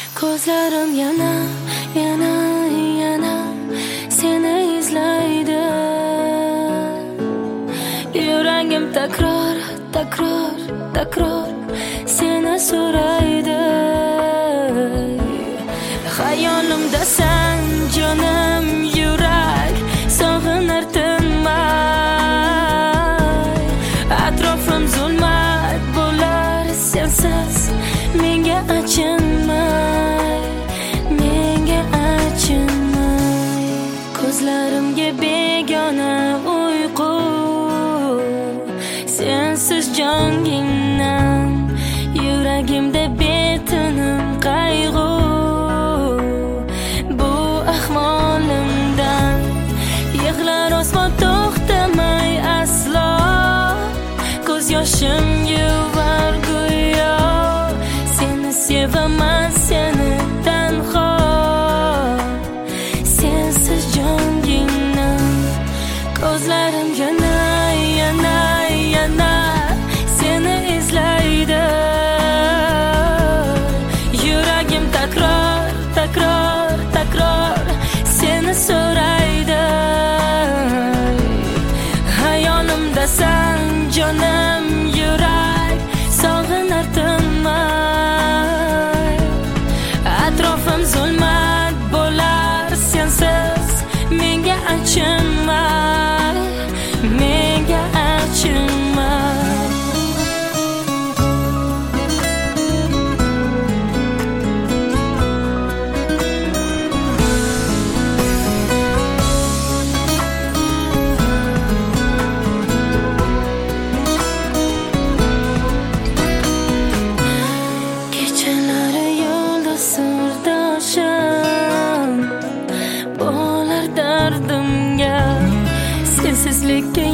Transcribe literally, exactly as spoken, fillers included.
Ko'zlarim yana, yana, yana seni izlaydi. Yuragim takror, takror, takror seni so'raydi. Xayolimdasan jonim, yurak sog'inar tinmay. Atrofim zulmat bo'lar sensiz, menga achinmay, menga achinmay. Ko'zlarimga begona uyqu, sensiz jonginam. Yuragimda betinim qayg'u, bu ahvolimdan yig'lar osmon to'xtamay aslo. Ko'z yoshim yuvar go'yo, seni sevaman, seni tanho, sensiz jonginam. Ko'zlarim yana, yana, yana seni izlaydi. Yuragim takror, takror, takror seni so'raydi. Xayolimdasan jonim, yurak sog'inar tinmay. Atrofim zulmat bo'lar sensiz, menga achinmay, menga achinmay. Kechalari yo'lda sirdoshim bo'lar dardimga, sensizlikka